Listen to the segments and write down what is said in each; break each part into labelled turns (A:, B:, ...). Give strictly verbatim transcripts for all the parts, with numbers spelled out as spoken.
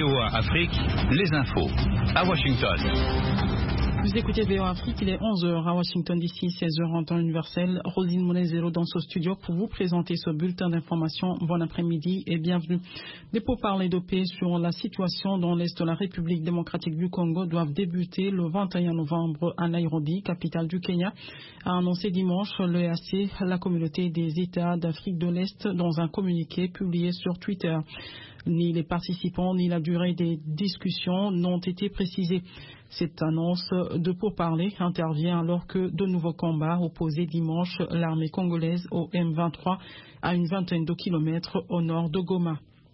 A: O A Afrique, les infos, à Washington.
B: Vous écoutez V O A Afrique, il est onze heures à Washington D C, seize heures en temps universel. Rosine Monezero dans ce studio pour vous présenter ce bulletin d'information. Bon après-midi et bienvenue. Des pourparlers de paix sur la situation dans l'est de la République démocratique du Congo doivent débuter le vingt et un novembre à Nairobi, capitale du Kenya, a annoncé dimanche l'E A C, la communauté des États d'Afrique de l'Est, dans un communiqué publié sur Twitter. Ni les participants ni la durée des discussions n'ont été précisés. Cette annonce de pourparlers intervient alors que de nouveaux combats opposaient dimanche l'armée congolaise au M vingt-trois à une vingtaine de kilomètres au nord de Goma.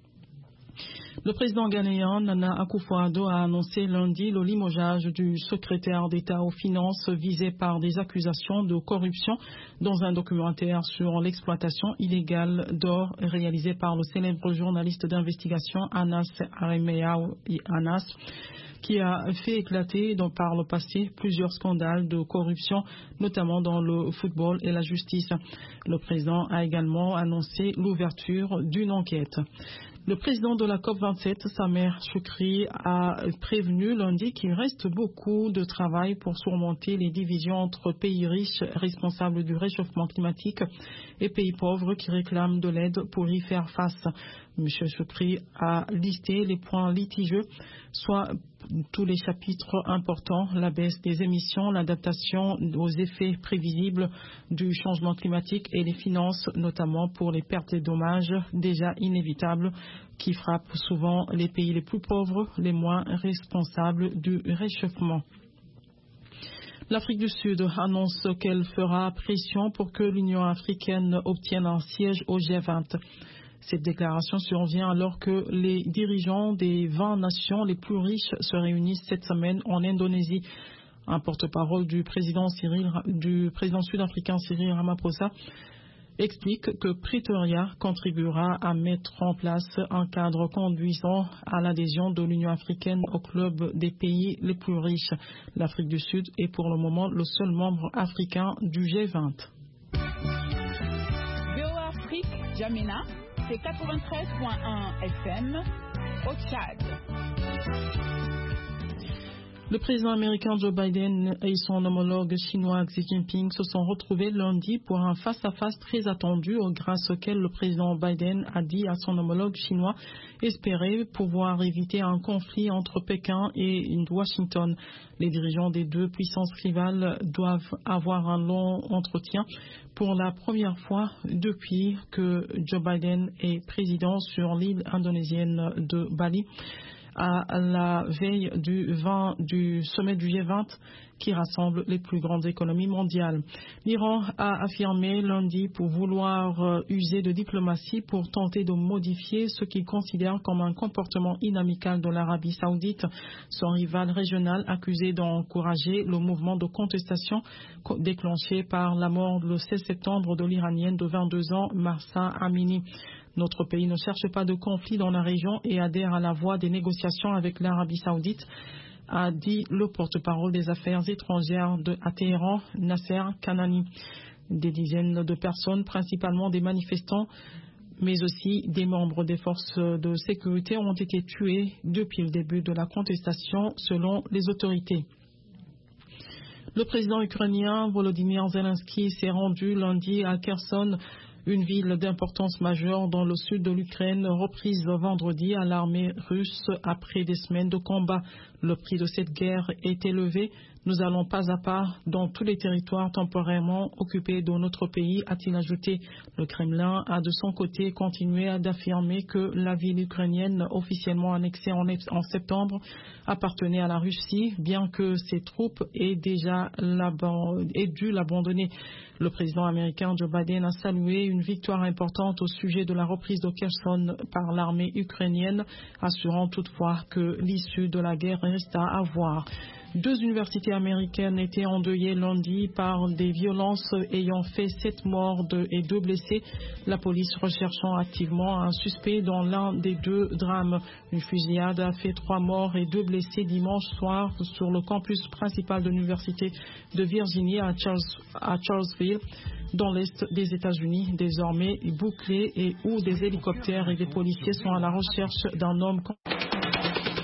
B: Le président ghanéen Nana Akufo-Addo a annoncé lundi le limogeage du secrétaire d'État aux Finances visé par des accusations de corruption dans un documentaire sur l'exploitation illégale d'or réalisé par le célèbre journaliste d'investigation Anas Aremeyaw Anas, qui a fait éclater dans, par le passé plusieurs scandales de corruption, notamment dans le football et la justice. Le président a également annoncé l'ouverture d'une enquête. Le président de la COP vingt-sept, Sameh Shoukry, a prévenu lundi qu'il reste beaucoup de travail pour surmonter les divisions entre pays riches responsables du réchauffement climatique et pays pauvres qui réclament de l'aide pour y faire face. M. Shoukry a listé les points litigieux, soit tous les chapitres importants, la baisse des émissions, l'adaptation aux effets prévisibles du changement climatique et les finances, notamment pour les pertes et dommages déjà inévitables qui frappent souvent les pays les plus pauvres, les moins responsables du réchauffement. L'Afrique du Sud annonce qu'elle fera pression pour que l'Union africaine obtienne un siège au G vingt. Cette déclaration survient alors que les dirigeants des vingt nations les plus riches se réunissent cette semaine en Indonésie. Un porte-parole du président, Cyril, du président sud-africain Cyril Ramaphosa explique que Pretoria contribuera à mettre en place un cadre conduisant à l'adhésion de l'Union africaine au club des pays les plus riches. L'Afrique du Sud est pour le moment le seul membre africain du G vingt.
C: V O A Afrique, Jamina. C'est quatre-vingt-treize point un F M au Tchad.
B: Le président américain Joe Biden et son homologue chinois Xi Jinping se sont retrouvés lundi pour un face-à-face très attendu grâce auquel le président Biden a dit à son homologue chinois espérer pouvoir éviter un conflit entre Pékin et Washington. Les dirigeants des deux puissances rivales doivent avoir un long entretien pour la première fois depuis que Joe Biden est président sur l'île indonésienne de Bali, à la veille du, vingt, du sommet du G vingt qui rassemble les plus grandes économies mondiales. L'Iran a affirmé lundi pour vouloir user de diplomatie pour tenter de modifier ce qu'il considère comme un comportement inamical de l'Arabie saoudite, son rival régional accusé d'encourager le mouvement de contestation déclenché par la mort le seize septembre de l'Iranienne de vingt-deux ans, Mahsa Amini. Notre pays ne cherche pas de conflit dans la région et adhère à la voie des négociations avec l'Arabie saoudite, a dit le porte-parole des affaires étrangères de, à Téhéran, Nasser Kanani. Des dizaines de personnes, principalement des manifestants, mais aussi des membres des forces de sécurité, ont été tués depuis le début de la contestation, selon les autorités. Le président ukrainien Volodymyr Zelensky s'est rendu lundi à Kherson, une ville d'importance majeure dans le sud de l'Ukraine, reprise vendredi à l'armée russe après des semaines de combat. Le prix de cette guerre est élevé. Nous allons pas à pas dans tous les territoires temporairement occupés de notre pays, a-t-il ajouté. Le Kremlin a de son côté continué d'affirmer que la ville ukrainienne officiellement annexée en, en septembre appartenait à la Russie, bien que ses troupes aient déjà aient dû l'abandonner. Le président américain Joe Biden a salué une victoire importante au sujet de la reprise de Kherson par l'armée ukrainienne, assurant toutefois que l'issue de la guerre reste à voir. Deux universités américaines étaient endeuillées lundi par des violences ayant fait sept morts et deux blessés. La police recherchant activement un suspect dans l'un des deux drames. Une fusillade a fait trois morts et deux blessés dimanche soir sur le campus principal de l'université de Virginie à, Charles, à Charlesville, dans l'est des États-Unis, désormais bouclé et où des hélicoptères et des policiers sont à la recherche d'un homme.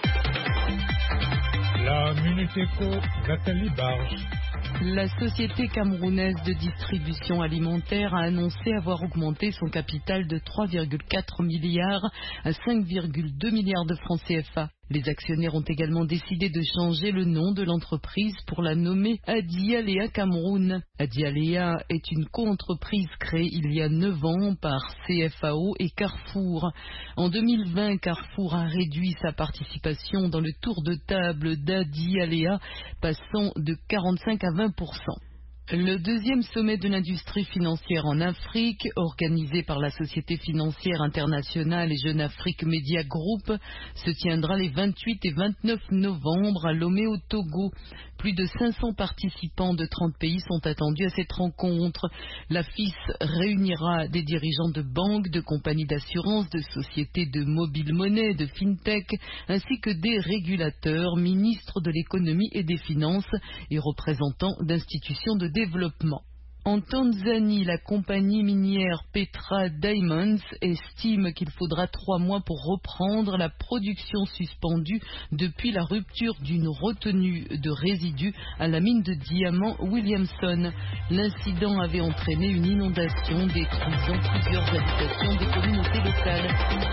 D: Météco, Nathalie Barge.
E: La société camerounaise de distribution alimentaire a annoncé avoir augmenté son capital de trois virgule quatre milliards à cinq virgule deux milliards de francs C F A. Les actionnaires ont également décidé de changer le nom de l'entreprise pour la nommer Adialea Cameroun. Adialea est une co-entreprise créée il y a neuf ans par C F A O et Carrefour. En deux mille vingt, Carrefour a réduit sa participation dans le tour de table d'Adialea, passant de quarante-cinq à vingt pour cent. Le deuxième sommet de l'industrie financière en Afrique, organisé par la Société financière internationale et Jeune Afrique Media Group, se tiendra les vingt-huit et vingt-neuf novembre à Lomé au Togo. Plus de cinq cents participants de trente pays sont attendus à cette rencontre. La F I S réunira des dirigeants de banques, de compagnies d'assurance, de sociétés de mobile monnaie, de fintech, ainsi que des régulateurs, ministres de l'économie et des finances et représentants d'institutions de développement. En Tanzanie, la compagnie minière Petra Diamonds estime qu'il faudra trois mois pour reprendre la production suspendue depuis la rupture d'une retenue de résidus à la mine de diamants Williamson. L'incident avait entraîné une inondation détruisant plusieurs habitations des communautés locales.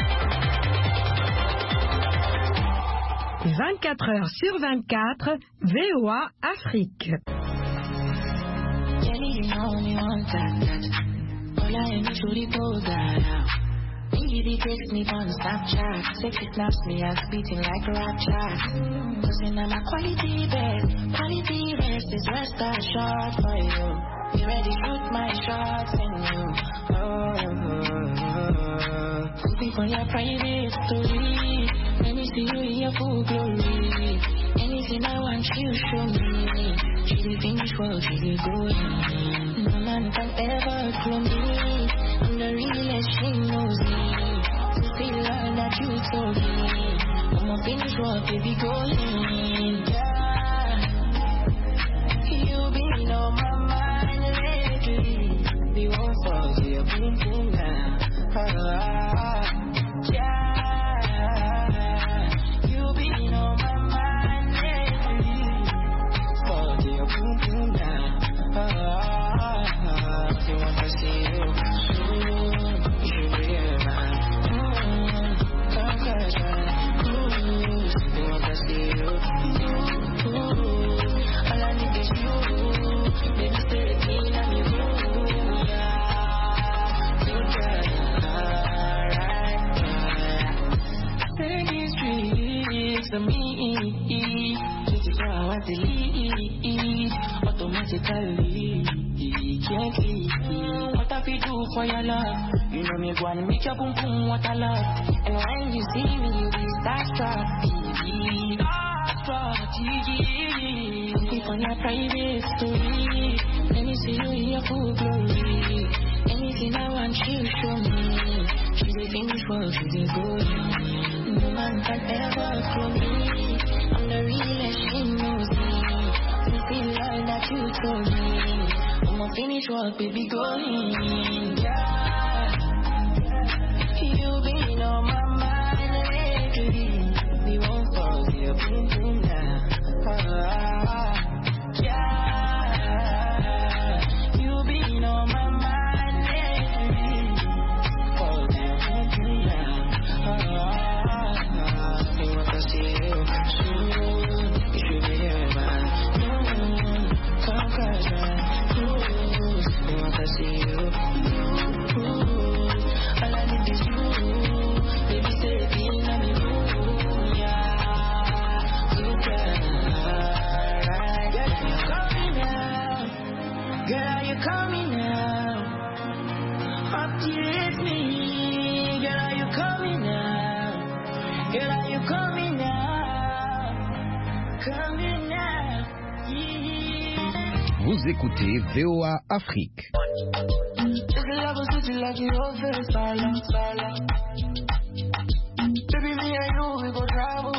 F: vingt-quatre heures sur vingt-quatre, V O A Afrique.
G: You know me one time that all I am is really goes out. Baby takes me on Snapchat, sexy snaps me as beating like a rap chat. Cause in my quality best, quality best is rest assured for you. You ready shoot my shots in you. Oh, oh, oh. Something for your private story. Let me see you in your full glory. Anything I want you show me. She did finish well, she did good. No man can ever clone me. I'm the realest, she knows me. To see the love that you told me. I'ma finish well, baby, go in. Yeah. You been on my mind lately. We won't fall to your boom boom now. Ah, yeah. You been on my mind lately. Fall to your boom boom now. Ah, you want to see you soon. You should be here, man. Mm, come catch me. Cruise. You want to see you. Ooh, all I need is you. Baby, stay with me, let me room. Yeah, you got alright. Say these streets to me. This is how I want to lead. Automatically, can't leave. What have you do for your love? You know me wanna make your boom boom what I love. And when you see me, you be starstruck. Starstruck. Keep on your private story. Let me see you in your full glory. Anything I want you show me. She did finish well, she did good. No man can ever clone me. I'm the realest, she knows me. To see the love that you told me. I'ma finish what, baby, go in. Yeah. You been on my mind lately. We won't fall to your boom boom now. Ah, yeah. You been on my mind lately. Fall to your boom boom now. Ah, we want to see you soon. You should be here, man. Mm, come catch me. Cruise. We want to see you. Ooh, all I need is you. Baby, stay with me, let me room. Yeah, you got alright. Girl, you coming now. Girl, you coming now. Update me. Girl, you coming now. Girl, you coming now. Coming now. Yeah.
H: Vous écoutez V O A Afrique.
G: Baby, me and you, we go travel.